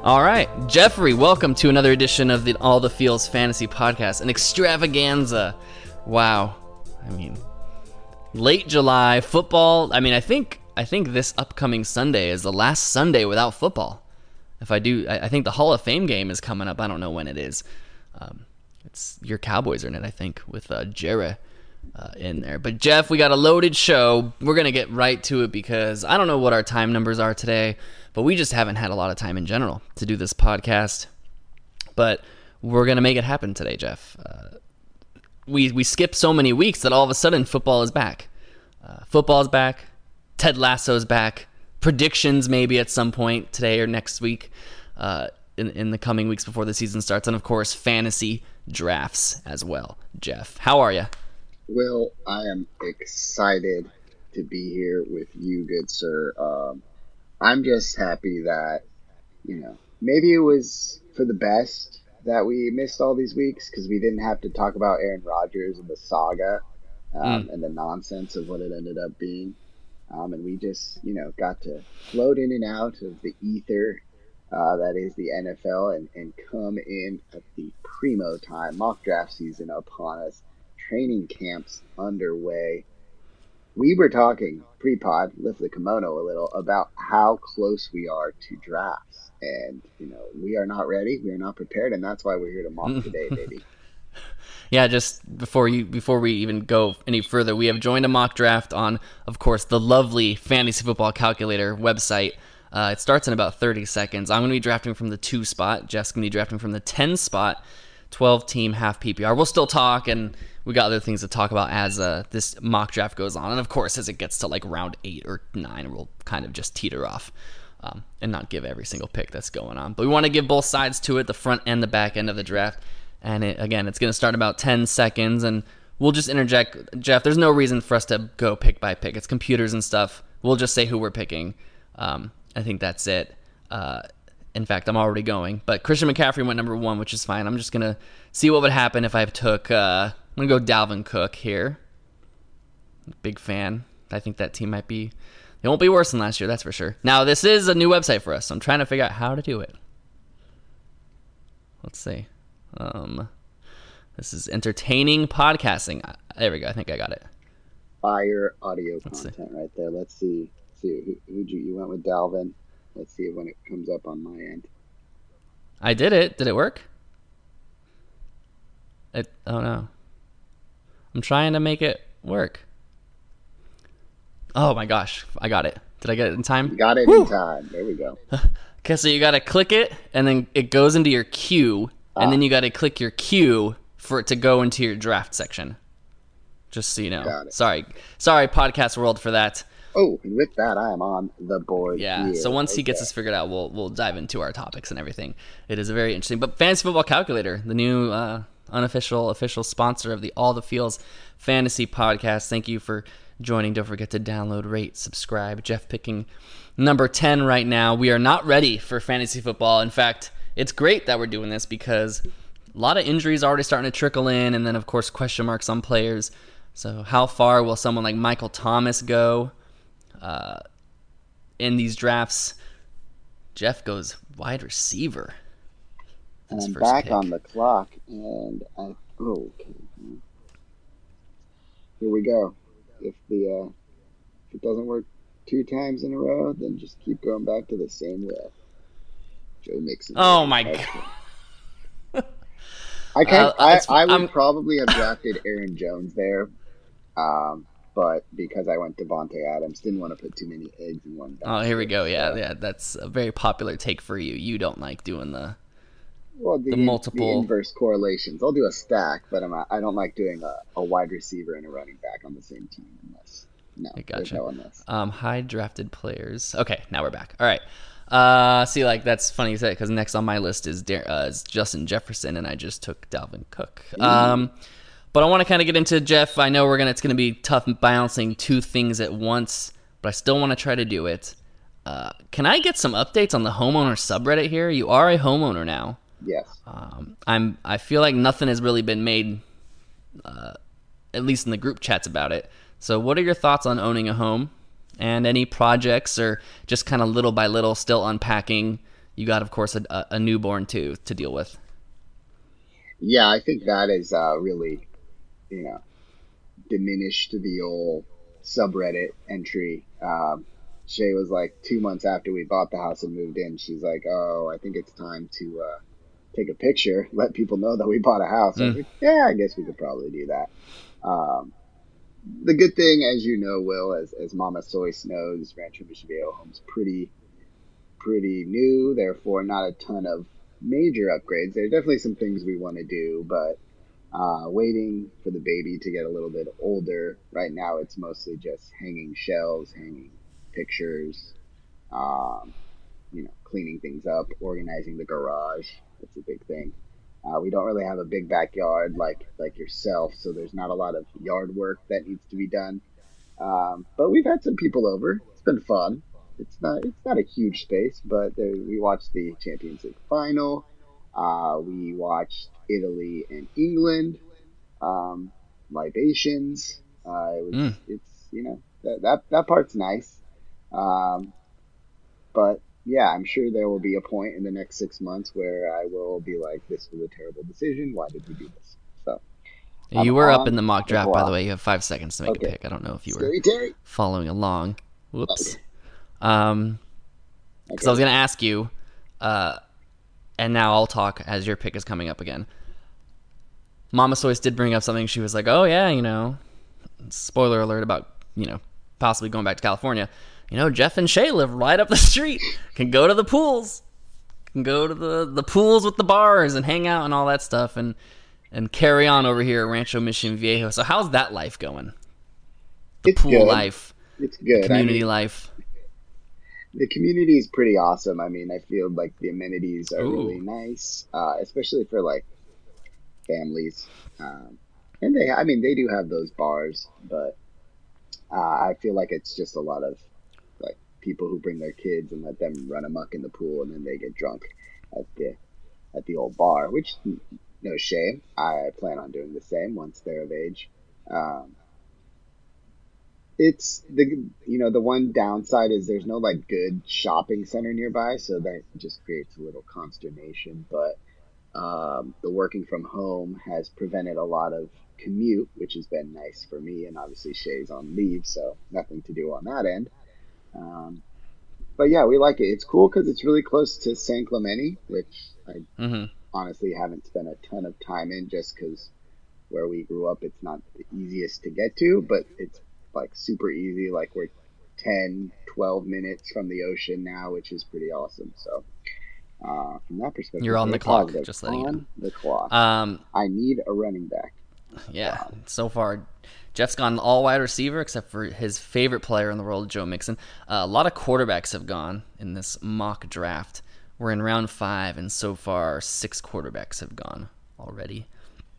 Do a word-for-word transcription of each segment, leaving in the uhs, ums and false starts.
All right, Jeffrey, welcome to another edition of the All the Fields Fantasy Podcast, an extravaganza. Wow, I mean, late July football. I mean, I think I think this upcoming Sunday is the last Sunday without football. If I do, I, I think the Hall of Fame game is coming up. I don't know when it is. Um, it's your Cowboys are in it, I think, with uh, Jarrah uh, in there. But Jeff, we got a loaded show. We're gonna get right to it because I don't know what our time numbers are today. But we just haven't had a lot of time in general to do this podcast. But we're going to make it happen today, Jeff. Uh, we we skipped so many weeks that all of a sudden football is back. Uh, football is back. Ted Lasso's back. Predictions maybe at some point today or next week uh, in, in the coming weeks before the season starts. And, of course, fantasy drafts as well. Jeff, how are you? Will, I am excited to be here with you, good sir. Um, I'm just happy that, you know, maybe it was for the best that we missed all these weeks because we didn't have to talk about Aaron Rodgers and the saga um, mm. and the nonsense of what it ended up being. Um, and we just, you know, got to float in and out of the ether uh, that is the N F L and, and come in at the primo time, mock draft season upon us, training camps underway. We were talking pre-pod, lift the kimono a little, about how close we are to drafts. And, you know, we are not ready. We are not prepared. And that's why we're here to mock today, baby. Yeah, just before you before we even go any further, we have joined a mock draft on, of course, the lovely Fantasy Football Calculator website. Uh, it starts in about thirty seconds. I'm going to be drafting from the two spot. Jeff's going to be drafting from the ten spot, twelve-team half P P R. We'll still talk, and we got other things to talk about as uh, this mock draft goes on. And, of course, as it gets to, like, round eight or nine, we'll kind of just teeter off um, and not give every single pick that's going on. But we want to give both sides to it, the front and the back end of the draft. And, it, again, it's going to start in about ten seconds, and we'll just interject. Jeff, there's no reason for us to go pick by pick. It's computers and stuff. We'll just say who we're picking. Um, I think that's it. Uh, in fact, I'm already going. But Christian McCaffrey went number one, which is fine. I'm just going to see what would happen if I took... Uh, I'm going to go Dalvin Cook here. Big fan. I think that team might be... It won't be worse than last year, that's for sure. Now, this is a new website for us, so I'm trying to figure out how to do it. Let's see. Um, this is entertaining podcasting. There we go. I think I got it. Fire audio Let's content see. Right there. Let's see. see who who you, you went with Dalvin. Let's see when it comes up on my end. I did it. Did it work? It, oh, no. I'm trying to make it work. Oh my gosh, I got it. Did I get it in time? You got it Woo! in time. There we go. Okay, so you got to click it, and then it goes into your queue, ah. and then you got to click your queue for it to go into your draft section. Just so you know. Got it. Sorry, sorry, podcast world for that. Oh, and with that, I am on the board. Yeah. Here. So once okay. he gets this figured out, we'll we'll dive into our topics and everything. It is a very interesting. But Fantasy Football Calculator, the new. Uh, unofficial official sponsor of the All the Fields Fantasy Podcast. Thank you for joining. Don't forget to download, rate, subscribe. Jeff picking number ten right now. We are not ready for fantasy football. In fact, it's great that we're doing this because a lot of injuries already starting to trickle in, and then of course question marks on players. So how far will someone like Michael Thomas go uh, in these drafts? Jeff goes wide receiver. And I'm back pick. on the clock, and I oh, okay. Here we go. If the uh, if it doesn't work two times in a row, then just keep going back to the same way. Joe Mixon. Oh my god! I can uh, I I would I'm... probably have drafted Aaron Jones there, um, but because I went Devontae Adams, didn't want to put too many eggs in one basket. Oh, here we go. Yeah, so. yeah, that's a very popular take for you. You don't like doing the. Well, the, the multiple the inverse correlations. I'll do a stack, but I'm not, I don't like doing a, a wide receiver and a running back on the same team unless no, I gotcha. no unless. Um, high drafted players. Okay, now we're back. All right. Uh, see, like that's funny you say because next on my list is, Dar- uh, is Justin Jefferson, and I just took Dalvin Cook. Mm. Um, but I want to kind of get into Jeff. I know we're gonna. It's gonna be tough balancing two things at once, but I still want to try to do it. Uh, can I get some updates on the homeowner subreddit here? You are a homeowner now. Yes. Um, I'm. I feel like nothing has really been made, uh, at least in the group chats about it. So, what are your thoughts on owning a home, and any projects, or just kind of little by little, still unpacking you got, of course, a, a newborn too to deal with. Yeah, I think that is uh, really, you know, diminished the old subreddit entry. Um, Shay was like two months after we bought the house and moved in. She's like, "Oh, I think it's time to uh, take a picture, let people know that we bought a house." I was Mm. like, "Yeah, I guess we could probably do that." Um, the good thing, as you know, Will, as as Mama Soyce knows, Rancho Mission Viejo home's pretty pretty new, therefore not a ton of major upgrades. There's definitely some things we want to do, but uh, waiting for the baby to get a little bit older. Right now, it's mostly just hanging shelves, hanging pictures, um, you know, cleaning things up, organizing the garage. That's a big thing. Uh, we don't really have a big backyard like like yourself, so there's not a lot of yard work that needs to be done. Um, but we've had some people over. It's been fun. It's not it's not a huge space, but there, we watched the Champions League final. Uh, we watched Italy and England, um, libations. Uh, it was Mm. it's you know that that that part's nice. Um, but yeah, I'm sure there will be a point in the next six months where I will be like, "This was a terrible decision. Why did we do this?" So I'm You were up in on the mock the draft, by the clock. way. You have five seconds to make a Okay, pick. I don't know if you were Scary Terry. following along. Whoops. Okay, Um, because I was okay. gonna ask you, uh, and now I'll talk as your pick is coming up again. Mama Soyce did bring up something. She was like, "Oh yeah, you know, spoiler alert about you know possibly going back to California. You know, Jeff and Shay live right up the street. Can go to the pools. Can go to the the pools with the bars and hang out and all that stuff and and carry on over here at Rancho Mission Viejo. So how's that life going? The It's pool good. life, It's the good. I community mean, life. the community is pretty awesome. I mean, I feel like the amenities are really Ooh, nice, uh, especially for like families. Um, and they, I mean, they do have those bars, but uh, I feel like it's just a lot of like people who bring their kids and let them run amok in the pool, and then they get drunk at the at the old bar, which no shame. I plan on doing the same once they're of age. Um, it's the you know the one downside is there's no like good shopping center nearby, so that just creates a little consternation. But um, the working from home has prevented a lot of commute, which has been nice for me. And obviously Shay's on leave, so nothing to do on that end. Um, but yeah, we like it. It's cool because it's really close to San Clemente, which I mm-hmm. honestly haven't spent a ton of time in just because where we grew up, it's not the easiest to get to, but it's like super easy. Like we're ten, twelve minutes from the ocean now, which is pretty awesome. So, uh, from that You're perspective, on the very clock. positive. Just letting you On know. the clock. Um, I need a running back. yeah. Wow. So far, Jeff's gone all wide receiver except for his favorite player in the world, Joe Mixon. Uh, a lot of quarterbacks have gone in this mock draft. We're in round five, and so far six quarterbacks have gone already.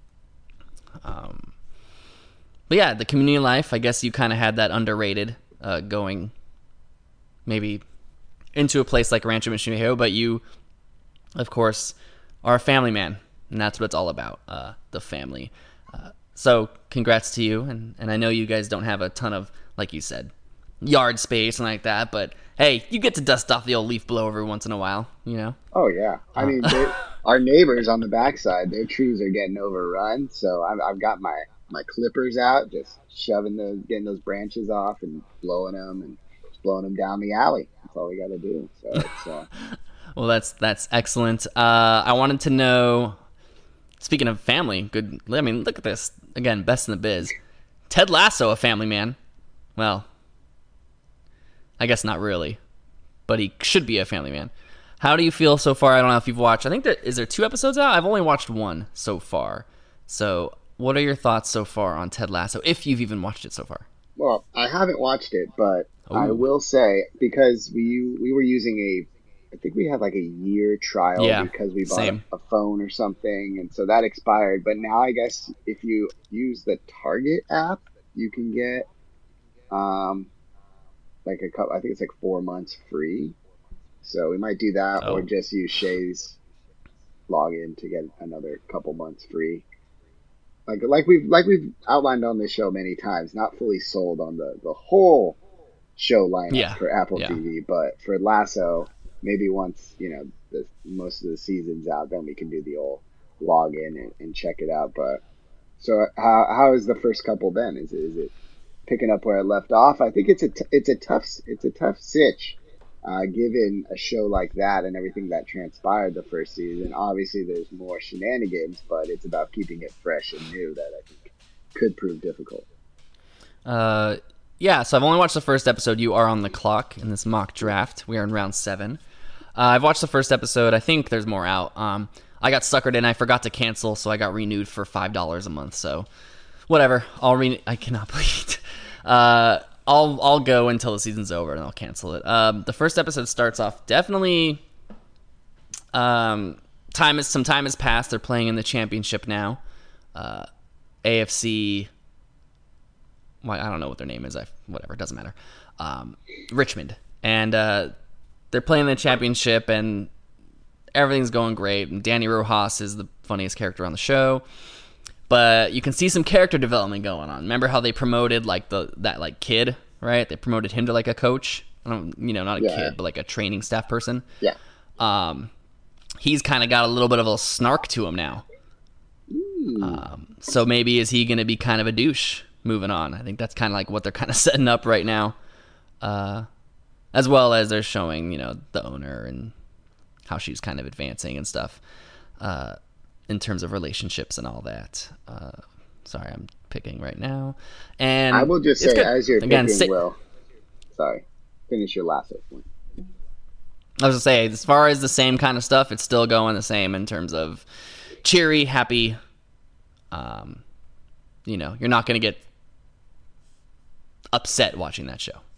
Um, but yeah, the community life. I guess you kind of had that underrated uh, going maybe into a place like Rancho Mission Viejo, but you, of course, are a family man, and that's what it's all about, uh, the family. Uh, so congrats to you, and, and I know you guys don't have a ton of, like you said, yard space and like that, but hey, you get to dust off the old leaf blower every once in a while, you know? Oh yeah. I Uh, mean, they, our neighbors on the backside, their trees are getting overrun. So I've, I've got my my clippers out, just shoving those, getting those branches off and blowing them and just blowing them down the alley. That's all we got to do. So it's uh, well, that's that's excellent. Uh, I wanted to know, speaking of family, good, I mean, look at this. Again, best in the biz. Ted Lasso, a family man. Well, I guess not really, but he should be a family man. How do you feel so far? I don't know if you've watched. I think there is there two episodes out. I've only watched one so far. So, what are your thoughts so far on Ted Lasso? If you've even watched it so far. well, I haven't watched it, but I Oh, will say because we we were using a, I think we had like a year trial yeah, because we bought a, same. a phone or something, and so that expired. But now I guess if you use the Target app, you can get um like a couple. I think it's like four months free. So we might do that, or Oh, just use Shay's login to get another couple months free. Like like we've like we've outlined on this show many times, not fully sold on the the whole show lineup yeah, for Apple yeah. T V, but for Lasso, maybe once you know the most of the season's out, then we can do the old log in and, and check it out. But so how how has the first couple been? Is it, is it picking up where it left off? I think it's a t- it's a tough it's a tough sitch, uh, given a show like that and everything that transpired the first season. Obviously, there's more shenanigans, but it's about keeping it fresh and new that I think could prove difficult. Uh, yeah. So I've only watched the first episode. You are on the clock in this mock draft. We are in round seven. Uh, I've watched the first episode. I think there's more out. Um, I got suckered in. I forgot to cancel, so I got renewed for five dollars a month. So, whatever. I'll re. I cannot believe. Uh, I'll I'll go until the season's over and I'll cancel it. Um, the first episode starts off definitely. Um, time is some time has passed. They're playing in the championship now. Uh, A F C. Well, I don't know what their name is. I whatever. It doesn't matter. Um, Richmond and. Uh, They're playing the championship, and everything's going great. And Danny Rojas is the funniest character on the show, but you can see some character development going on. Remember how they promoted like the that like kid, right? They promoted him to like a coach. I don't, you know, not a Yeah. kid, but like a training staff person. Yeah. Um, he's kind of got a little bit of a snark to him now. Ooh. Um, so maybe is he going to be kind of a douche moving on? I think that's kind of like what they're kind of setting up right now. Uh. As well as they're showing, you know, the owner and how she's kind of advancing and stuff uh, in terms of relationships and all that. Uh, sorry, I'm picking right now. And I will just say, good. as you're Again, picking, sit- Will, sorry, finish your last point. I was going to say, as far as the same kind of stuff, it's still going the same in terms of cheery, happy. Um, you know, you're not going to get upset watching that show.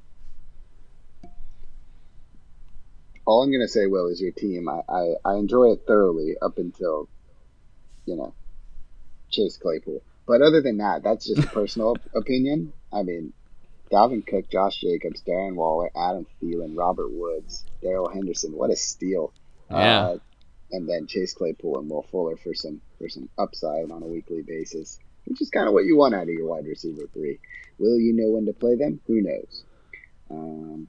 All I'm going to say, Will, is your team. I, I, I enjoy it thoroughly up until, you know, Chase Claypool. But other than that, that's just a personal opinion. I mean, Dalvin Cook, Josh Jacobs, Darren Waller, Adam Thielen, Robert Woods, Darrell Henderson. What a steal. Yeah. Uh, and then Chase Claypool and Will Fuller for some for some upside on a weekly basis, which is kind of what you want out of your wide receiver three. Will you know when to play them? Who knows? Um,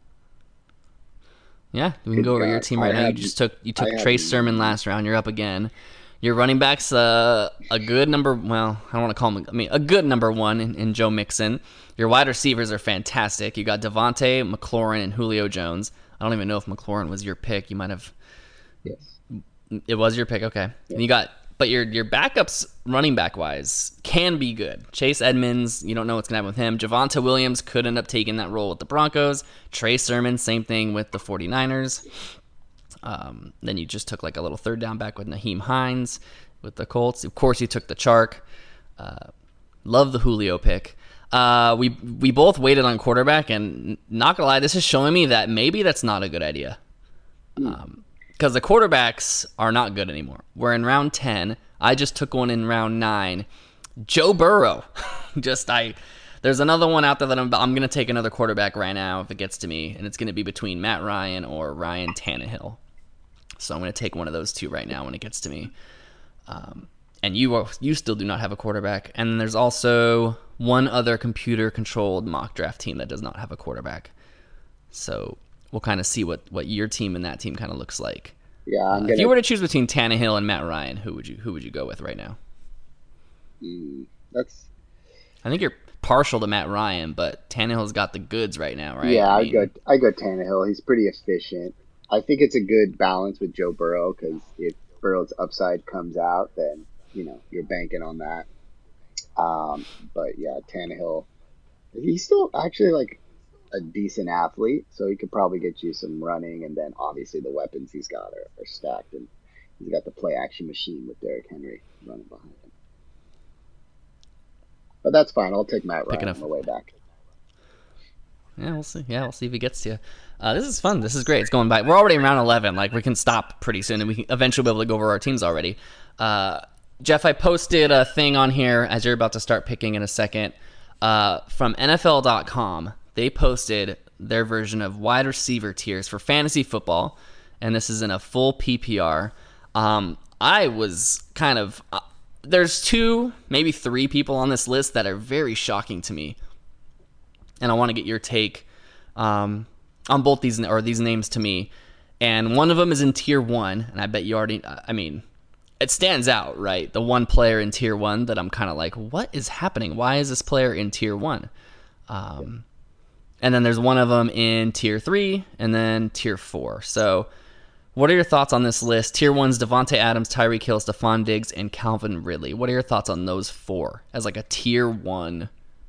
Yeah, we can go over God, your team I right now. You have- just took you took I have- Trace Sermon last round. You're up again. Your running back's uh, a good number. Well, I don't want to call him. I mean, a good number one in, in Joe Mixon. Your wide receivers are fantastic. You got Devontae, McLaurin, and Julio Jones. I don't even know if McLaurin was your pick. You might have. yes. It was your pick, okay. Yeah. And you got, but your your backups running back wise can be good. Chase Edmonds, you don't know what's gonna happen with him. Javonte Williams could end up taking that role with the Broncos. Trey Sermon, same thing with the 49ers. Um, then you just took like a little third down back with Naheem Hines with the Colts. Of course, you took the Chark. Uh, love the Julio pick. Uh, we we both waited on quarterback, and not gonna lie, this is showing me that maybe that's not a good idea. Um, because the quarterbacks are not good anymore. We're in round ten. I just took one in round nine. Joe Burrow. just I. There's another one out there that I'm, I'm going to take another quarterback right now if it gets to me, and it's going to be between Matt Ryan or Ryan Tannehill. So I'm going to take one of those two right now when it gets to me. Um, and you are, you still do not have a quarterback. And then there's also one other computer-controlled mock draft team that does not have a quarterback. So we'll kind of see what, what your team and that team kind of looks like. Yeah, I'm Uh, gonna. if you were to choose between Tannehill and Matt Ryan, who would you who would you go with right now? Mm, that's I think you're partial to Matt Ryan, but Tannehill's got the goods right now, right? yeah. I I mean, go. I go Tannehill. He's pretty efficient. I think it's a good balance with Joe Burrow because if Burrow's upside comes out, then you know you're banking on that. Um, but yeah, Tannehill. He's still actually like a decent athlete, so he could probably get you some running, and then obviously the weapons he's got are, are stacked, and he's got the play action machine with Derrick Henry running behind him. But that's fine. I'll take Matt Ryan Picking on up- the way back. Yeah, we'll see. Yeah, we'll see if he gets to you. Uh, this is fun. This is great. It's going by. We're already in round eleven. Like, we can stop pretty soon, and we can eventually be able to go over our teams already. Uh, Jeff, I posted a thing on here as you're about to start picking in a second uh, from N F L dot com. They posted their version of wide receiver tiers for fantasy football, and this is in a full P P R. Um, I was kind of... Uh, there's two, maybe three people on this list that are very shocking to me, and I want to get your take um, on both these or these names to me. and one of them is in tier one, and I bet you already. I mean, it stands out, right? The one player in tier one that I'm kind of like, what is happening? Why is this player in tier one? Um, and then there's one of them in tier three, and then tier four. So, what are your thoughts on this list? Tier one's Devontae Adams, Tyreek Hill, Stephon Diggs, and Calvin Ridley. What are your thoughts on those four as like a tier one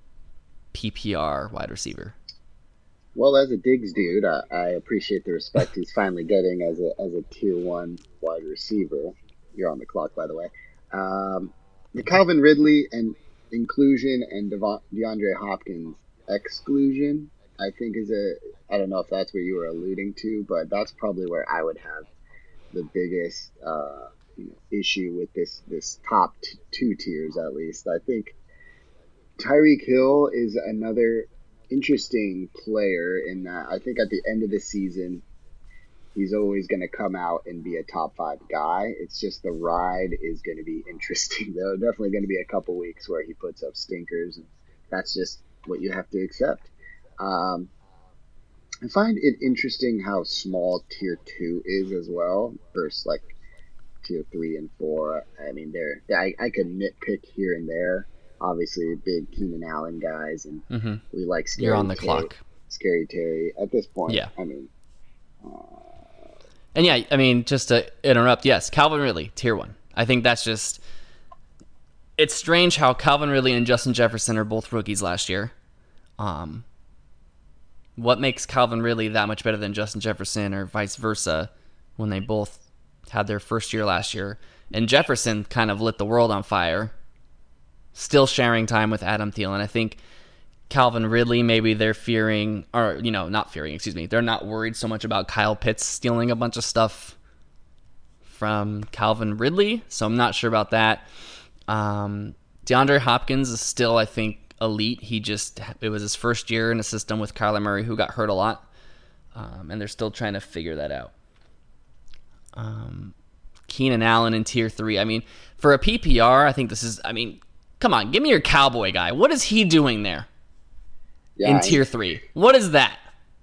P P R wide receiver? Well, as a Diggs dude, I, I appreciate the respect he's finally getting as a as a tier one wide receiver. You're on the clock, by the way. Um, the Calvin Ridley and inclusion and Devon, DeAndre Hopkins exclusion, I think is a. I don't know if that's what you were alluding to, but that's probably where I would have the biggest uh, you know, issue with this this top t- two tiers, at least. I think Tyreek Hill is another interesting player in that I think at the end of the season, he's always going to come out and be a top five guy. It's just the ride is going to be interesting. There are definitely going to be a couple weeks where he puts up stinkers, and that's just what you have to accept. Um, I find it interesting how small tier two is as well versus like tier three and four. I mean, they're, I, I could nitpick here and there. Obviously, big Keenan Allen guys, and mm-hmm. we like Scary You're on the Terry, clock. Scary Terry. At this point, yeah. I mean. Uh, and yeah, I mean, just to interrupt, yes, Calvin Ridley, tier one. I think that's just. It's strange how Calvin Ridley and Justin Jefferson are both rookies last year. Um, what makes Calvin Ridley that much better than Justin Jefferson or vice versa when they both had their first year last year? And Jefferson kind of lit the world on fire. Still sharing time with Adam Thielen. I think Calvin Ridley, maybe they're fearing, or, you know, not fearing, excuse me. They're not worried so much about Kyle Pitts stealing a bunch of stuff from Calvin Ridley, so I'm not sure about that. Um, DeAndre Hopkins is still, I think, elite. He just, it was his first year in a system with Kyler Murray, who got hurt a lot, um, and they're still trying to figure that out. Um, Keenan Allen in tier three. I mean, for a P P R, I think this is, I mean, come on, give me your Cowboy guy. What is he doing there yeah, in tier three? What is that?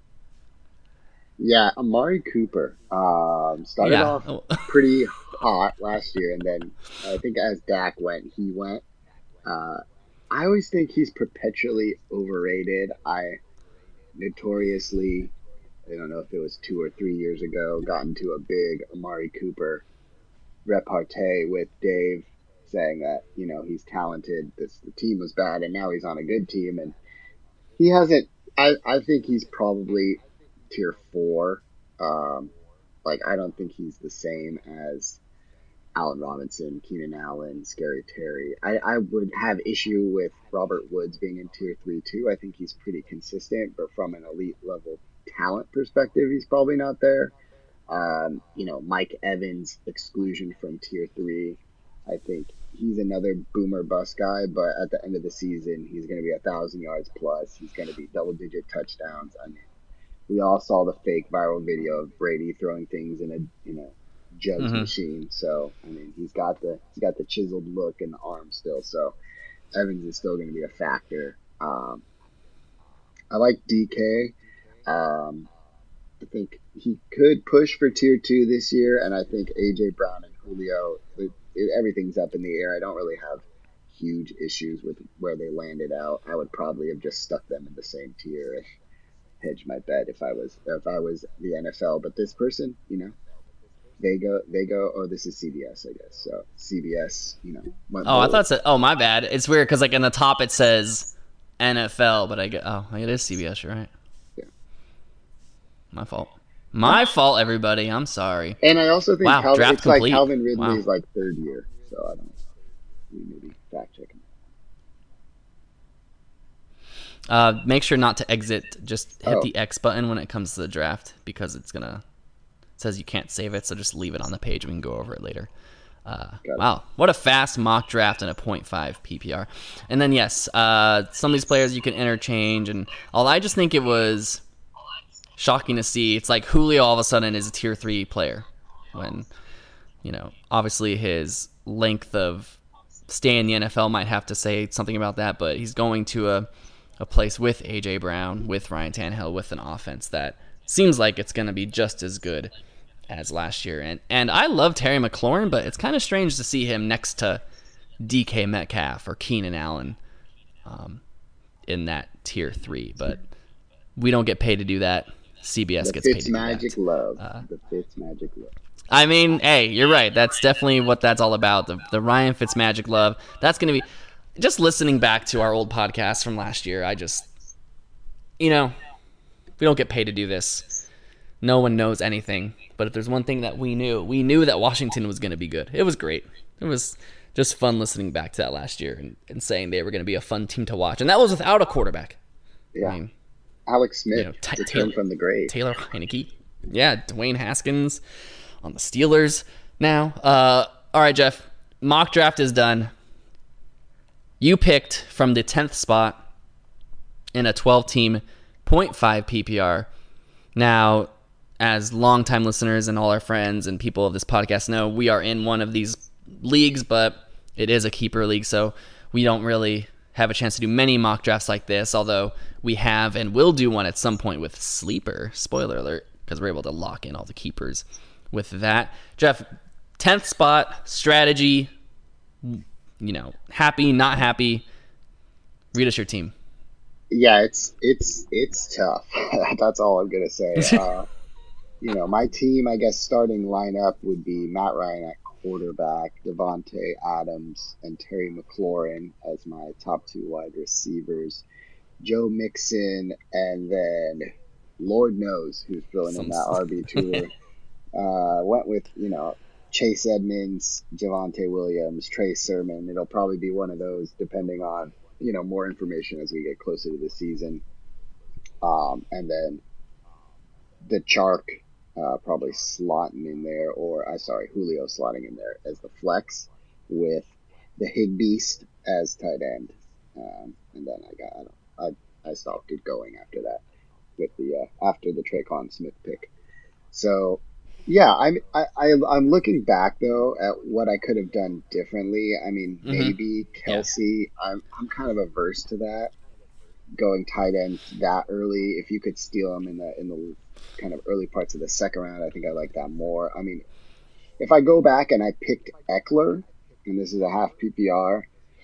Yeah, Amari Cooper um, started Yeah. off pretty hot last year, and then I think as Dak went, he went. Uh, I always think he's perpetually overrated. I notoriously, I don't know if it was two or three years ago, got into a big Amari Cooper repartee with Dave, saying that, you know, he's talented, this the team was bad, and now he's on a good team, and he hasn't. I, I think he's probably tier four. Um, like, I don't think he's the same as Allen Robinson, Keenan Allen, Scary Terry. I, I would have issue with Robert Woods being in tier three too. I think he's pretty consistent, but from an elite level talent perspective, he's probably not there. Um, you know, Mike Evans exclusion from tier three. I think he's another boomer bust guy, but at the end of the season, he's going to be a thousand yards plus. He's going to be double digit touchdowns. I mean, we all saw the fake viral video of Brady throwing things in a, you know, jugs mm-hmm. machine. So, I mean, he's got the he's got the chiseled look and the arm still. So, Evans is still going to be a factor. Um, I like D K. Um, I think he could push for tier two this year, and I think A J Brown and Julio, it, it, everything's up in the air. I don't really have huge issues with where they landed out. I would probably have just stuck them in the same tier and hedge my bet if I was if I was the N F L. But this person, you know, they go they go. Oh, this is C B S, I guess. So C B S, you know. Oh, bold. I thought so. Oh, my bad. It's weird because like in the top it says N F L, but I get oh, it is C B S. You're right. Yeah. My fault. My fault, everybody. I'm sorry. And I also think wow, Calvin, draft it's complete. like Calvin Ridley's wow. like third year. So I don't. Maybe fact checking. Uh, make sure not to exit. Just hit Oh. the X button when it comes to the draft because it's gonna it says you can't save it. So just leave it on the page. We can go over it later. Uh, wow, what a fast mock draft and a point five P P R. And then yes, uh, some of these players you can interchange. And all I just think it was shocking to see. It's like Julio all of a sudden is a tier three player when, you know, obviously his length of stay in the N F L might have to say something about that, but he's going to a, a place with A J Brown, with Ryan Tannehill, with an offense that seems like it's going to be just as good as last year. And and I love Terry McLaurin, but it's kind of strange to see him next to D K Metcalf or Keenan Allen um, in that tier three. But we don't get paid to do that. C B S the gets paid to do Fitzmagic that. love. Uh, the Fitzmagic love. I mean, hey, you're right. That's definitely what that's all about. The the Ryan Fitzmagic love. That's going to be just listening back to our old podcast from last year. I just, you know, we don't get paid to do this. No one knows anything. But if there's one thing that we knew, we knew that Washington was going to be good. It was great. It was just fun listening back to that last year and, and saying they were going to be a fun team to watch. And that was without a quarterback. Yeah. I mean, Alex Smith you know, t- returned Taylor, from the grave. Taylor Heineke. Yeah, Dwayne Haskins on the Steelers now. Uh, all right, Jeff. Mock draft is done. You picked from the tenth spot in a twelve-team zero point five P P R. Now, as longtime listeners and all our friends and people of this podcast know, we are in one of these leagues, but it is a keeper league, so we don't really have a chance to do many mock drafts like this, although we have and will do one at some point with Sleeper. Spoiler alert, because we're able to lock in all the keepers with that. Jeff, tenth spot, strategy, you know, happy, not happy. Read us your team. Yeah, it's it's it's tough. That's all I'm gonna say. Uh, you know, my team, I guess, starting lineup would be Matt Ryan at quarterback, Devontae Adams and Terry McLaurin as my top two wide receivers, Joe Mixon, and then Lord knows who's filling Some... in that R B tour. uh, went with, you know, Chase Edmonds, Javonte Williams, Trey Sermon. It'll probably be one of those, depending on, you know, more information as we get closer to the season. Um, and then the Chark, uh, probably slotting in there, or I sorry, Julio slotting in there as the flex, with the Higbeast as tight end. Um, and then I got I, don't, I I stopped it going after that with the uh, after the Traquan Smith pick. So yeah, I'm I, I I'm looking back though at what I could have done differently. I mean, mm-hmm. maybe Kelsey. Yeah. I'm I'm kind of averse to that, going tight end that early. If you could steal him in the in the kind of early parts of the second round, I think I like that more. I mean, if I go back and I picked Eckler, and this is a half P P R,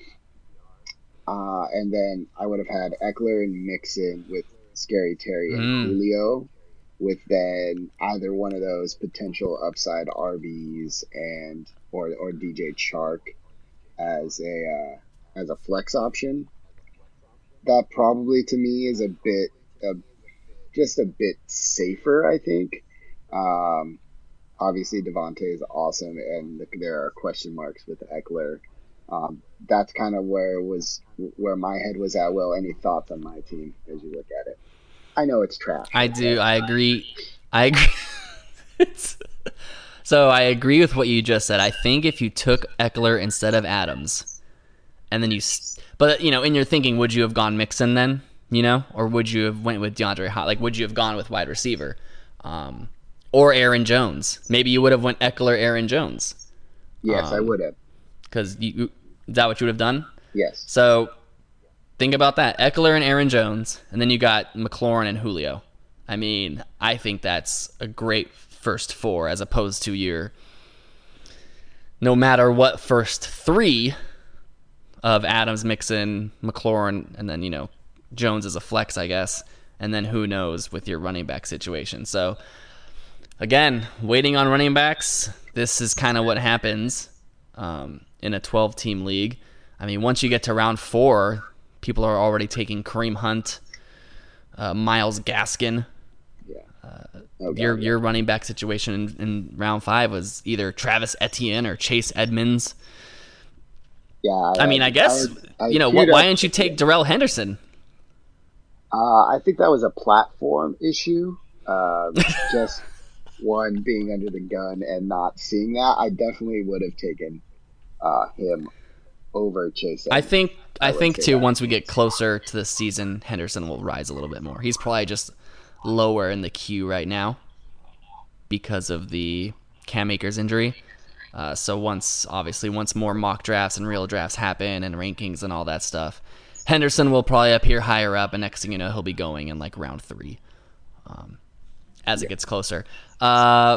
uh, and then I would have had Eckler and Mixon with Scary Terry and mm. Julio, with then either one of those potential upside R Bs and or or D J Chark as a uh, as a flex option. That probably to me is a bit uh, just a bit safer, I think. Um, obviously Devontae is awesome, and there are question marks with Eckler. Um, that's kind of where it was where my head was at. Will, any thoughts on my team as you look at it? I know it's trash. I do. I agree. I agree. So I agree with what you just said. I think if you took Eckler instead of Adams, and then you, but you know, in your thinking, would you have gone Mixon then? You know, or would you have went with DeAndre Hopkins? Like, would you have gone with wide receiver, um, or Aaron Jones? Maybe you would have went Eckler, Aaron Jones. Yes, um, I would have. Because you, is that what you would have done? Yes. So think about that. Eckler and Aaron Jones, and then you got McLaurin and Julio. I mean, I think that's a great first four as opposed to your no matter what first three of Adams, Mixon, McLaurin, and then, you know, Jones is a flex, I guess. And then who knows with your running back situation. So, again, waiting on running backs. This is kind of what happens um, in a twelve-team league. I mean, once you get to round four, people are already taking Kareem Hunt, uh, Myles Gaskin. Yeah. Uh, okay, your yeah. your running back situation in, in round five was either Travis Etienne or Chase Edmonds. Yeah. I, I mean, I guess, I, I, you know, what, why didn't you take Darrell Henderson? Uh, I think that was a platform issue. Uh, just one being under the gun and not seeing that. I definitely would have taken uh, him over Chase Edmonds. I think I, I think too. That. Once we get closer to the season, Henderson will rise a little bit more. He's probably just lower in the queue right now because of the Cam Akers injury. Uh, so once, obviously, once more mock drafts and real drafts happen and rankings and all that stuff, Henderson will probably appear higher up, and next thing you know, he'll be going in like round three um, as it gets closer. Uh,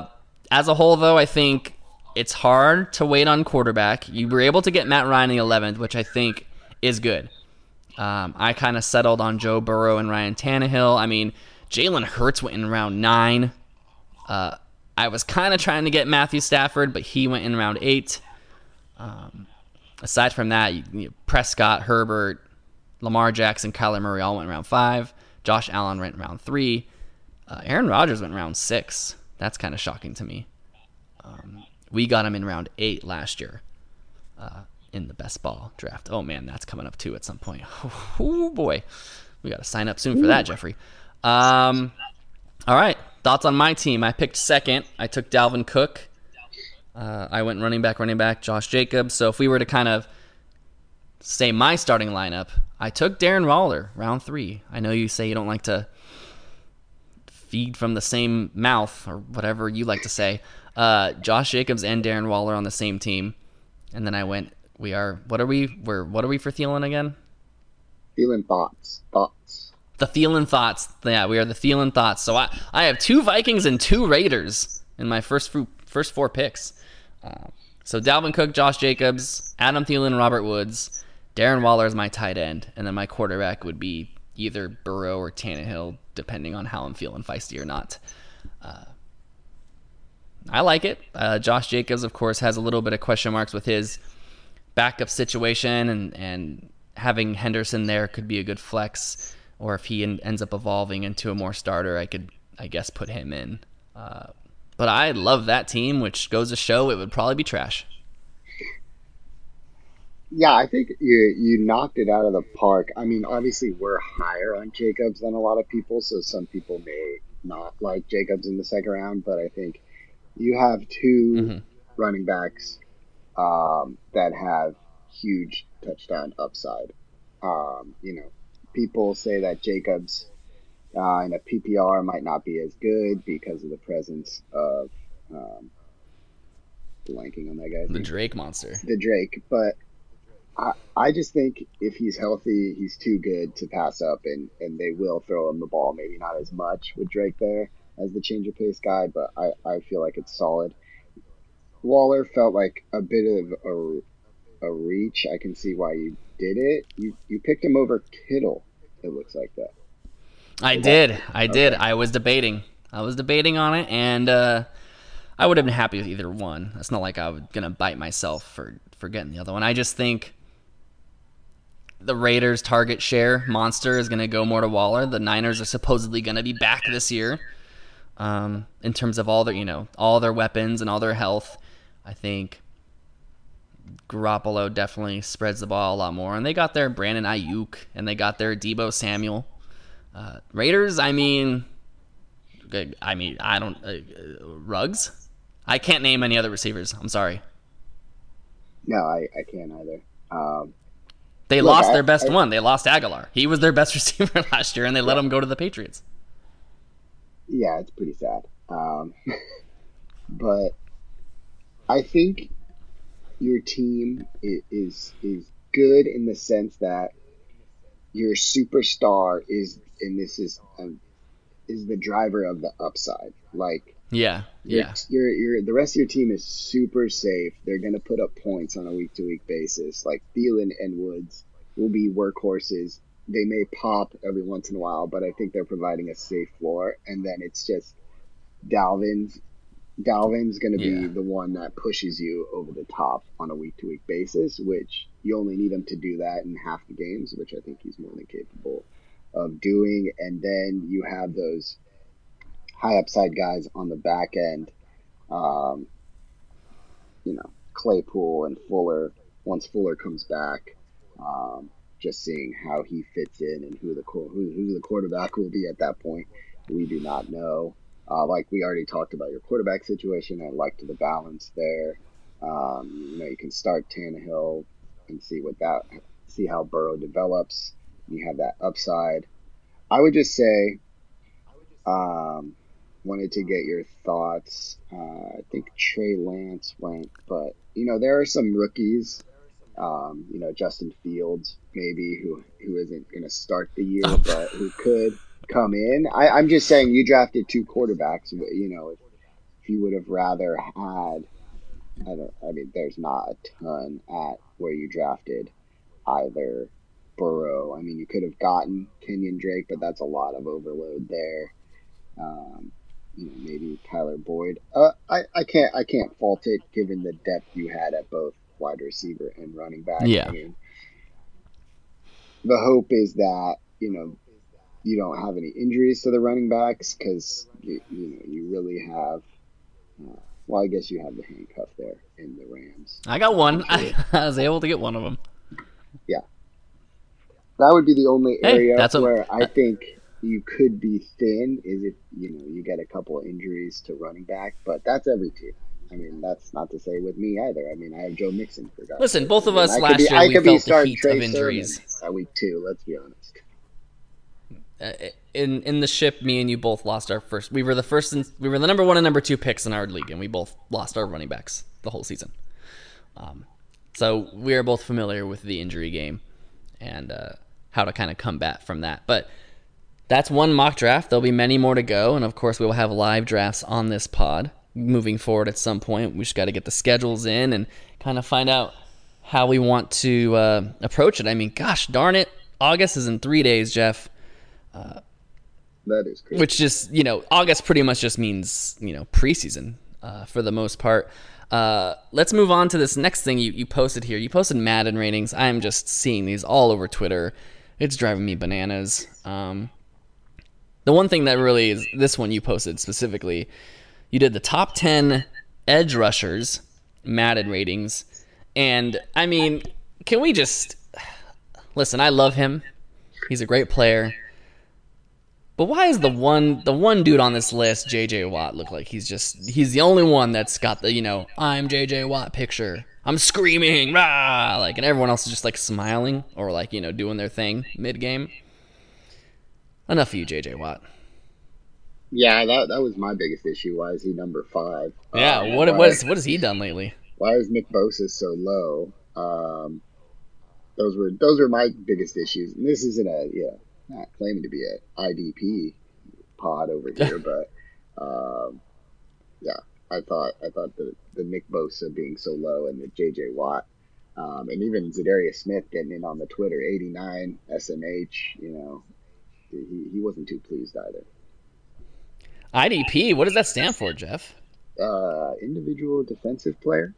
As a whole, though, I think it's hard to wait on quarterback. You were able to get Matt Ryan in the eleventh, which I think is good. Um, I kind of settled on Joe Burrow and Ryan Tannehill. I mean, Jalen Hurts went in round nine. Uh, I was kind of trying to get Matthew Stafford, but he went in round eight. Um, aside from that, you, you, Prescott, Herbert, Lamar Jackson, Kyler Murray all went in round five. Josh Allen went in round three. Uh, Aaron Rodgers went in round six. That's kind of shocking to me. Um, we got him in round eight last year uh, in the best ball draft. Oh, man, that's coming up, too, at some point. Oh, boy. We got to sign up soon for that, Jeffrey. Um, all right. Thoughts on my team. I picked second. I took Dalvin Cook. Uh, I went running back, running back, Josh Jacobs. So if we were to kind of say my starting lineup, I took Darren Waller, round three. I know you say you don't like to feed from the same mouth or whatever you like to say. Uh, Josh Jacobs and Darren Waller on the same team. And then I went, we are, what are we, we're, what are we for Thielen again? Thielen thoughts. Thoughts. The Thielen thoughts. Yeah, we are the Thielen thoughts. So I, I have two Vikings and two Raiders in my first first four picks. Uh, so Dalvin Cook, Josh Jacobs, Adam Thielen, Robert Woods, Darren Waller is my tight end, and then my quarterback would be either Burrow or Tannehill, depending on how I'm feeling feisty or not. Uh, I like it. Uh, Josh Jacobs, of course, has a little bit of question marks with his backup situation, and, and having Henderson there could be a good flex. Or if he en- ends up evolving into a more starter, I could, I guess, put him in. Uh, but I love that team, which goes to show it would probably be trash. Yeah, I think you you knocked it out of the park. I mean, obviously we're higher on Jacobs than a lot of people, so some people may not like Jacobs in the second round. But I think you have two Mm-hmm. running backs um, that have huge touchdown upside. Um, you know, people say that Jacobs uh, in a P P R might not be as good because of the presence of um, blanking on that guy's The name, Drake monster. the Drake. But I, I just think if he's healthy, he's too good to pass up, and, and they will throw him the ball. Maybe not as much with Drake there as the change of pace guy, but I, I feel like it's solid. Waller felt like a bit of a, a reach. I can see why you did it. You you picked him over Kittle. It looks like that. I Is that did. I did. okay? I was debating. I was debating on it, and uh, I would have been happy with either one. It's not like I was going to bite myself for, for getting the other one. I just think the Raiders' target share monster is going to go more to Waller. The Niners are supposedly going to be back this year um, in terms of all their, you know, all their weapons and all their health. I think Garoppolo definitely spreads the ball a lot more, and they got their Brandon Ayuk and they got their Debo Samuel. Uh, Raiders, I mean, I mean, I don't uh, uh, Ruggs. I can't name any other receivers. I'm sorry. No, I, I can't either. Um, They look, lost I, their best I one. They lost Aguilar. He was their best receiver last year, and they let yeah, him go to the Patriots. yeah, it's pretty sad. Um, but I think your team is, is is good in the sense that your superstar is, and this is um, is the driver of the upside. Like Yeah, your yeah, your your the rest of your team is super safe. They're gonna put up points on a week to week basis. Like Thielen and Woods will be workhorses. They may pop every once in a while, but I think they're providing a safe floor. And then it's just Dalvin's Dalvin's going to be yeah. the one that pushes you over the top on a week to week basis, which you only need him to do that in half the games, which I think he's more than capable of doing. And then you have those high upside guys on the back end, um, you know, Claypool and Fuller. Once Fuller comes back, um, just seeing how he fits in and who the who, who the quarterback will be at that point, we do not know. Uh, like we already talked about your quarterback situation, I liked the balance there. Um, you know, you can start Tannehill and see what that, see how Burrow develops. You have that upside. I would just say, um, wanted to get your thoughts. Uh, I think Trey Lance went, but you know there are some rookies. Um, you know Justin Fields maybe who who isn't going to start the year, Oh, but who could come in. I, I'm just saying you drafted two quarterbacks. You know if if you would have rather had, I don't, I mean, there's not a ton at where you drafted either Burrow. I mean, you could have gotten Kenyon Drake, but that's a lot of overload there. Um, you know, maybe Tyler Boyd. Uh, I, I can't I can't fault it given the depth you had at both wide receiver and running back. Yeah. I mean, the hope is that you know you don't have any injuries to the running backs because you, you know you really have. Uh, well, I guess you have the handcuff there in the Rams. I got one. I, I was able to get one of them. Yeah, that would be the only Hey, area that's a- where I think you could be thin is if you know you get a couple of injuries to running back, but that's every team. I mean, that's not to say with me either. I mean, I have Joe Mixon for God's Listen, sake. both of I mean, us I could last be- year I we could be felt the starting heat Trey of injuries. Sermon at week two. Let's be honest. Uh, in in the ship, me and you both lost our first. We were the first. In, we were the number one and number two picks in our league, and we both lost our running backs the whole season. Um, so we are both familiar with the injury game and uh, how to kind of combat from that. But that's one mock draft. There'll be many more to go, and of course, we will have live drafts on this pod moving forward at some point. We just got to get the schedules in and kind of find out how we want to uh, approach it. I mean, gosh darn it, August is in three days, Jeff. That is crazy. Which just, you know, August pretty much just means, you know, preseason uh, for the most part. Uh, let's move on to this next thing you, you posted here. You posted Madden ratings. I'm just seeing these all over Twitter. It's driving me bananas. Um, the one thing that really is this one you posted specifically, you did the top ten edge rushers Madden ratings. And, I mean, can we just... Listen, I love him. He's a great player. But why is the one the one dude on this list, J J Watt, look like he's just he's the only one that's got the, you know, I'm J J Watt picture. I'm screaming, rah, like, and everyone else is just like smiling or like, you know, doing their thing mid game. Enough of you, J J Watt. Yeah, that that was my biggest issue. Why is he number five? Yeah, Um, what why, what, is, what has he done lately? Why is Nick Bosa so low? Um, those were those were my biggest issues. And this isn't a yeah. Not claiming to be a I D P pod over here, but um, yeah, I thought I thought the the Nick Bosa being so low and the J J Watt, um, and even Zadarius Smith getting in on the Twitter eighty-nine S M H, you know, he he wasn't too pleased either. I D P, what does that stand for, Jeff? Uh, individual defensive player.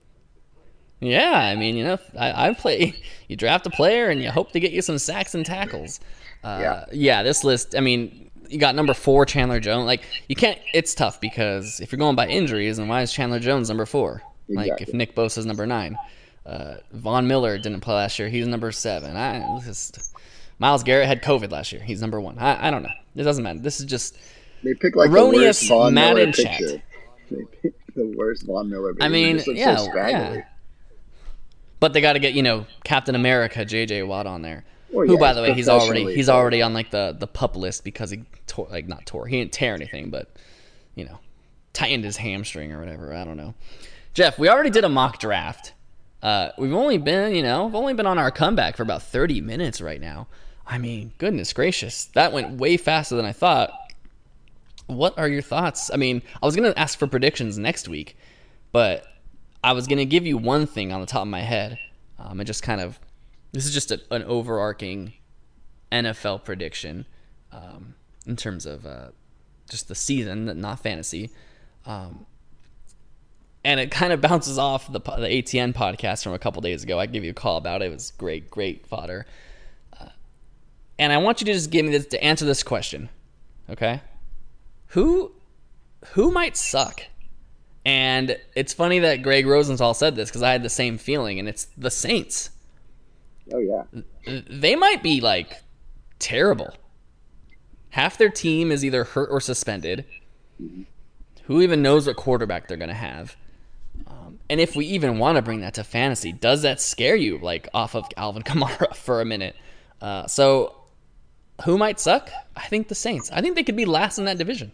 Yeah, I mean, you know, I, I play. You draft a player and you hope to get you some sacks and tackles. Uh, Yeah. yeah, this list. I mean, you got number four, Chandler Jones. Like, you can't. It's tough because if you're going by injuries, then why is Chandler Jones number four? Like, if Exactly. Nick Bosa's number nine, uh, Von Miller didn't play last year. He's number seven. I just Miles Garrett had COVID last year. He's number one. I, I don't know. It doesn't matter. This is just They picked like erroneous the worst Von Miller Madden picture. chat. They picked the worst Von Miller picture. I mean, It just looks yeah, so scraggly. yeah. But they got to get, you know, Captain America, J J Watt on there. Well, Who, yeah, by the way, he's already professionally he's so. already on like the the pup list because he tore, like not tore, he didn't tear anything, but you know, tightened his hamstring or whatever. I don't know. Jeff, we already did a mock draft. Uh, we've only been, you know, we've only been on our comeback for about thirty minutes right now. I mean, goodness gracious, that went way faster than I thought. What are your thoughts? I mean, I was gonna ask for predictions next week, but I was gonna give you one thing on the top of my head, um, and just kind of. This is just a, an overarching N F L prediction um, in terms of uh, just the season, not fantasy. Um, and it kind of bounces off the, the A T N podcast from a couple days ago. I gave you a call about it. It was great, great fodder. Uh, and I want you to just give me this, to answer this question, okay? Who who might suck? And it's funny that Greg Rosenthal said this because I had the same feeling, and it's the Saints. Oh yeah. They might be like terrible. Half their team is either hurt or suspended. Who even knows what quarterback they're going to have? Um, and if we even want to bring that to fantasy, does that scare you, like off of Alvin Kamara for a minute? Uh, so, who might suck? I think the Saints. I think they could be last in that division.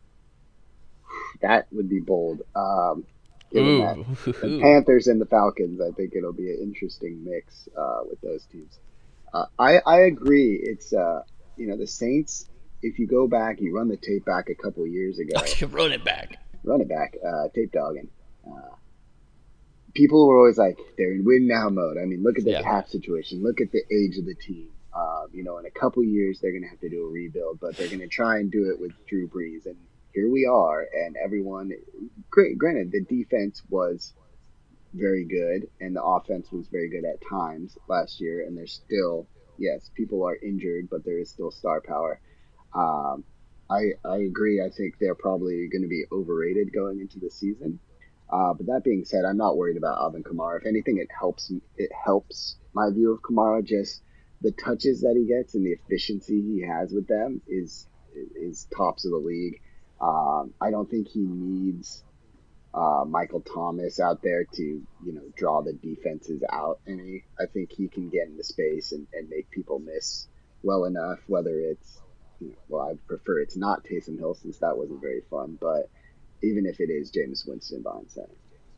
That would be bold. Um, given Ooh. that the Panthers and the Falcons, I think it'll be an interesting mix uh, with those teams. Uh, I I agree. It's uh, you know the Saints. If you go back, you run the tape back a couple of years ago. Run it back. running back, uh, tape dogging. Uh, people were always like, they're in win now mode. I mean, look at the Yeah. cap situation. Look at the age of the team. Um, you know, in a couple years, they're going to have to do a rebuild, but they're going to try and do it with Drew Brees. And here we are. And everyone, great, granted, the defense was very good and the offense was very good at times last year. And there's still, yes, people are injured, but there is still star power. Um, I, I agree. I think they're probably going to be overrated going into the season. Uh, but that being said, I'm not worried about Alvin Kamara. If anything, it helps. It helps my view of Kamara. Just the touches that he gets and the efficiency he has with them is is tops of the league. Um, I don't think he needs uh, Michael Thomas out there to you know draw the defenses out any. I think he can get into space and, and make people miss well enough. Whether it's you know, well, I prefer it's not Taysom Hill since that wasn't very fun, but even if it is Jameis Winston behind center.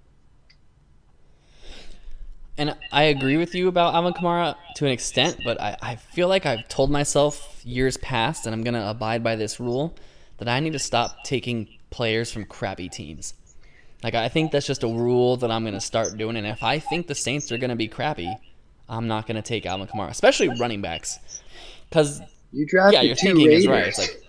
And I agree with you about Alvin Kamara to an extent, but I, I feel like I've told myself years past, and I'm going to abide by this rule, that I need to stop taking players from crappy teams. Like, I think that's just a rule that I'm going to start doing, and if I think the Saints are going to be crappy, I'm not going to take Alvin Kamara, especially running backs. Because, you drafted yeah, your two thinking Raiders. is right. It's like,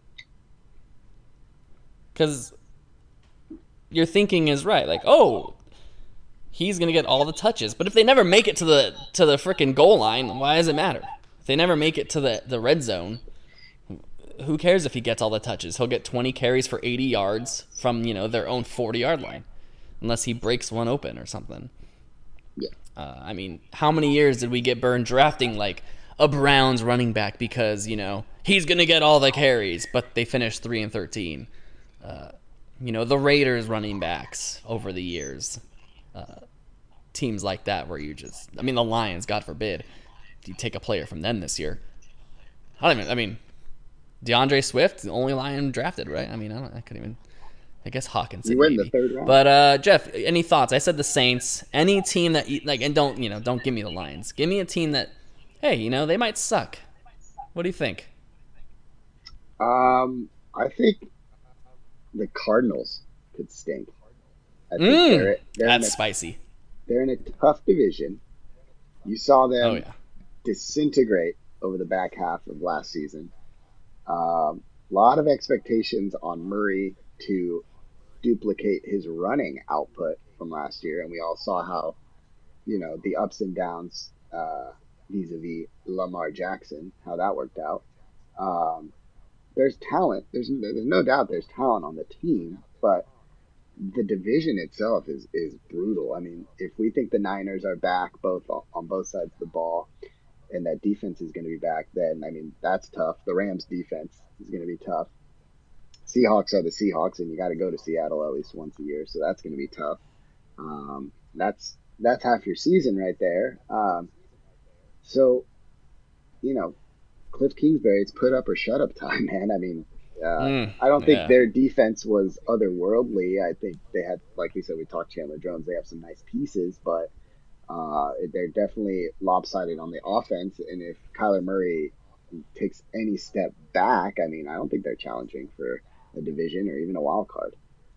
because your thinking is right. Like, oh, he's gonna get all the touches. But if they never make it to the to the freaking goal line, why does it matter? If they never make it to the, the red zone, who cares if he gets all the touches? He'll get twenty carries for eighty yards from, you know, their own forty-yard line. Unless he breaks one open or something. Yeah. Uh, I mean, how many years did we get burned drafting, like, a Browns running back because, you know, he's gonna get all the carries, but they finished three and thirteen. Uh, you know, the Raiders running backs over the years. Uh, teams like that where you just, I mean, the Lions, God forbid, if you take a player from them this year. I don't even, I mean, DeAndre Swift, the only Lion drafted, right? I mean, I don't, I couldn't even, I guess Hawkinson You went in maybe. the third round. But uh, Jeff, any thoughts? I said the Saints. Any team that, you, like, and don't, you know, don't give me the Lions. Give me a team that, hey, you know, they might suck. What do you think? Um, I think the Cardinals could stink. I think Mm, they're they're in that's a spicy. they're in a tough division. You saw Oh, them yeah. disintegrate over the back half of last season. A um, lot of expectations on Murray to duplicate his running output from last year, and we all saw how you know the ups and downs uh, vis-a-vis Lamar Jackson, how that worked out. Um, there's talent. There's there's no doubt there's talent on the team, but the division itself is is brutal. I mean, if we think the Niners are back both on both sides of the ball, and that defense is going to be back, then I mean that's tough. The Rams defense is going to be tough. Seahawks are the Seahawks, and you got to go to Seattle at least once a year, so that's going to be tough. Um, that's that's half your season right there. Um, so you know, Cliff Kingsbury's put up or shut up time, man. I mean, uh, Mm, I don't think yeah. their defense was otherworldly. I think they had, like you said, we talked Chandler Jones. They have some nice pieces, but uh, they're definitely lopsided on the offense. And if Kyler Murray takes any step back, I mean, I don't think they're challenging for a division or even a wild card.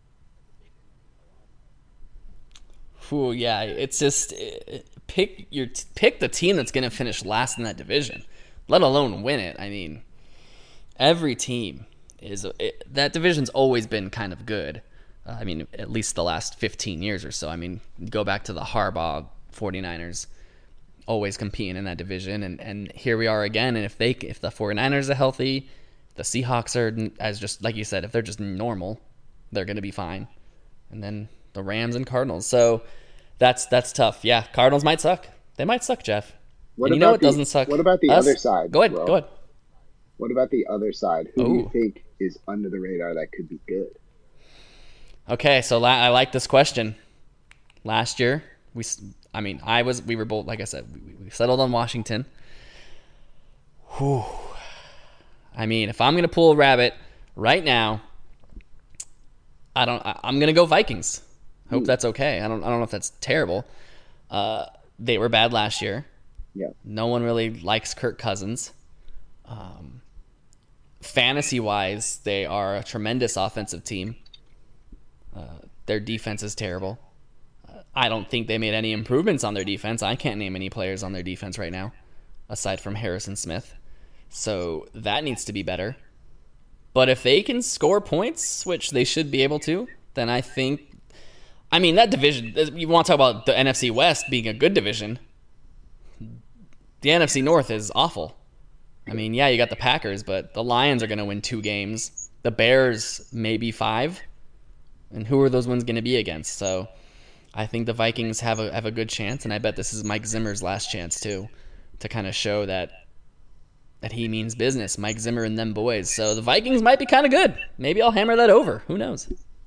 Ooh, yeah, it's just uh, pick your pick the team that's going to finish last in that division, let alone win it. I mean, every team is it, that division's always been kind of good. Uh, I mean, at least the last fifteen years or so. I mean, go back to the Harbaugh 49ers, always competing in that division, and, and here we are again. And if they if the 49ers are healthy, the Seahawks are, as just like you said, if they're just normal, they're going to be fine. And then the Rams and Cardinals. So that's that's tough. Yeah, Cardinals might suck. They might suck, Jeff. What and you know about what the doesn't suck? what about the Us? other side? Go ahead. Bro? Go ahead. What about the other side? Who do you Ooh. think is under the radar that could be good? Okay, so la- I like this question. Last year, we, I mean, I was, we were both, like I said, we, we settled on Washington. Whew. I mean, if I'm gonna pull a rabbit right now, I don't. I, I'm gonna go Vikings. Hope Hmm. that's okay. I don't. I don't know if that's terrible. Uh, they were bad last year. Yeah. No one really likes Kirk Cousins. Um, fantasy wise, they are a tremendous offensive team. Uh, their defense is terrible. I don't think they made any improvements on their defense. I can't name any players on their defense right now, aside from Harrison Smith. So that needs to be better. But if they can score points, which they should be able to, then I think. I mean, that division, you want to talk about the N F C West being a good division. The N F C North is awful. I mean, yeah, you got the Packers, but the Lions are going to win two games. The Bears, maybe five. And who are those ones going to be against? So I think the Vikings have a have a good chance, and I bet this is Mike Zimmer's last chance too, to kind of show that that he means business. Mike Zimmer and them boys. So the Vikings might be kind of good. Maybe I'll hammer that over. Who knows?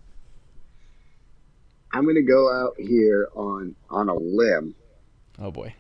I'm going to go out here on on a limb. Oh boy.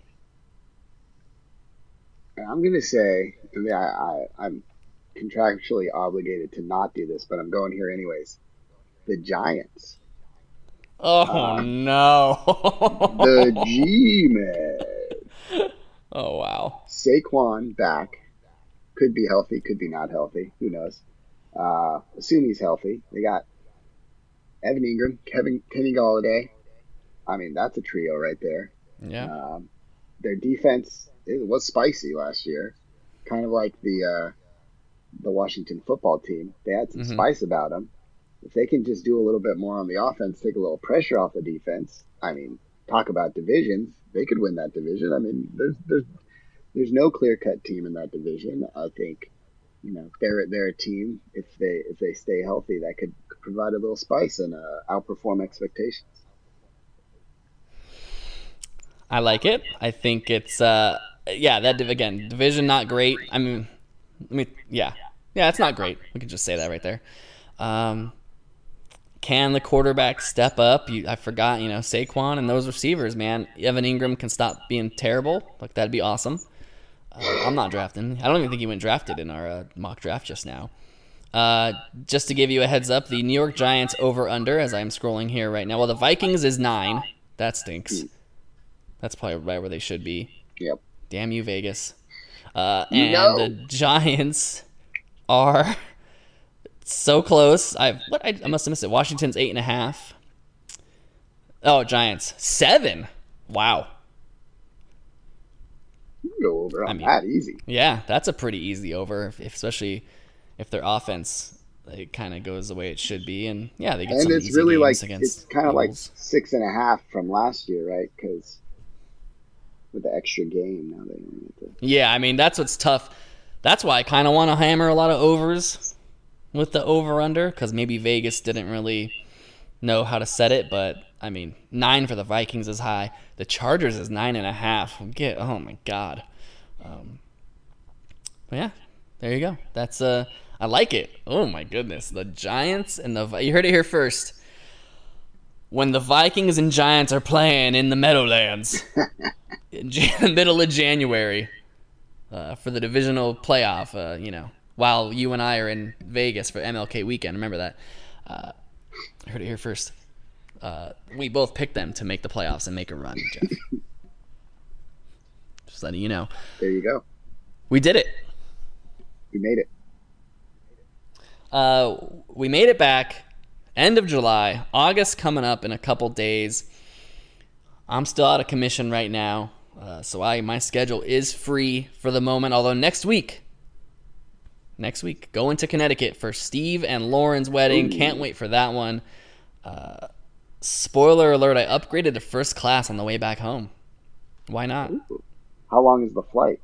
And I'm going to say, I mean, I, I, I'm contractually obligated to not do this, but I'm going here anyways. The Giants. Oh, uh, no. The G-Men. Oh, wow. Saquon back. Could be healthy, could be not healthy. Who knows? Uh, assume he's healthy. They got Evan Ingram, Kevin Kenny Golladay. I mean, that's a trio right there. Yeah. Um, their defense it was spicy last year, kind of like the uh, the Washington football team. They had some mm-hmm. spice about them. If they can just do a little bit more on the offense, take a little pressure off the defense. I mean, talk about divisions. They could win that division. I mean, there's there's there's no clear cut team in that division. I think, you know, they're they're a team if they if they stay healthy that could provide a little spice and uh, outperform expectations. I like it. I think it's uh yeah that again division not great. I mean, let me yeah yeah it's not great. We can just say that right there. Um, can the quarterback step up? You, I forgot, you know, Saquon and those receivers, man. Evan Ingram can stop being terrible. Like, that'd be awesome. Uh, I'm not drafting. I don't even think he went drafted in our uh, mock draft just now. Uh, just to give you a heads up, the New York Giants over-under, as I'm scrolling here right now. Well, the Vikings is nine. That stinks. That's probably right where they should be. Yep. Damn you, Vegas. Uh, and no. the Giants are... so close. I what I, I must have missed it. Washington's eight and a half. Oh, Giants seven. Wow. You can go over on I mean, that easy. Yeah, that's a pretty easy over, if, especially if their offense it kind of goes the way it should be, and yeah, they get and some it's easy really games like against it's kind of like Eagles. six and a half from last year, right? Because with the extra game now they don't have to. Yeah, I mean that's what's tough. That's why I kind of want to hammer a lot of overs with the over-under, because maybe Vegas didn't really know how to set it, but, I mean, nine for the Vikings is high. The Chargers is nine and a half. Get, oh, my God. Um, but, yeah, there you go. That's, uh, I like it. Oh, my goodness. The Giants and the, you heard it here first. When the Vikings and Giants are playing in the Meadowlands in the middle of January uh, for the divisional playoff, uh, you know, while you and I are in Vegas for M L K weekend. Remember that. Uh, I heard it here first. Uh, we both picked them to make the playoffs and make a run, Jeff. Just letting you know. There you go. We did it. We made it. Uh, we made it back. End of July. August coming up in a couple days. I'm still out of commission right now. Uh, so I my schedule is free for the moment. Although next week, Next week, going to Connecticut for Steve and Lauren's wedding. Ooh. Can't wait for that one. Uh, spoiler alert, I upgraded to first class on the way back home. Why not? Ooh. How long is the flight?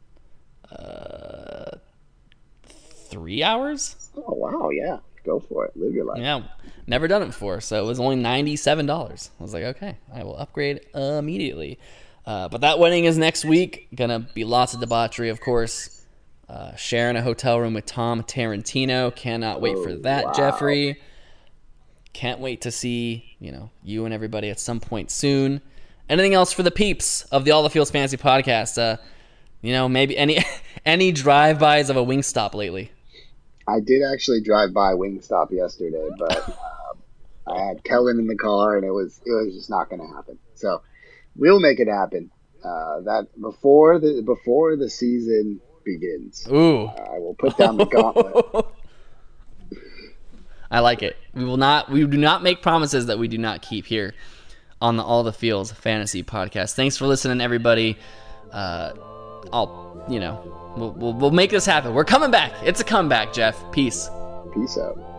Uh, three hours? Oh, wow, yeah. Go for it. Live your life. Yeah, never done it before, so it was only ninety-seven dollars. I was like, okay, I will upgrade immediately. Uh, but that wedding is next week. Gonna be lots of debauchery, of course. Uh, sharing a hotel room with Tom Tarantino. Cannot wait oh, for that, wow. Jeffrey. Can't wait to see, you know, you and everybody at some point soon. Anything else for the peeps of the All the Fields Fantasy Podcast? Uh, you know, maybe any any drive-bys of a Wingstop lately? I did actually drive by Wingstop yesterday, but um, I had Kellen in the car, and it was it was just not going to happen. So we'll make it happen. Uh, that before the before the season begins. Ooh. Uh, I will put down the gauntlet. I like it. We will not. We do not make promises that we do not keep here on the All the Fields Fantasy Podcast. Thanks for listening, everybody. Uh, I'll, you know, we'll, we'll we'll make this happen. We're coming back. It's a comeback, Jeff. Peace. Peace out.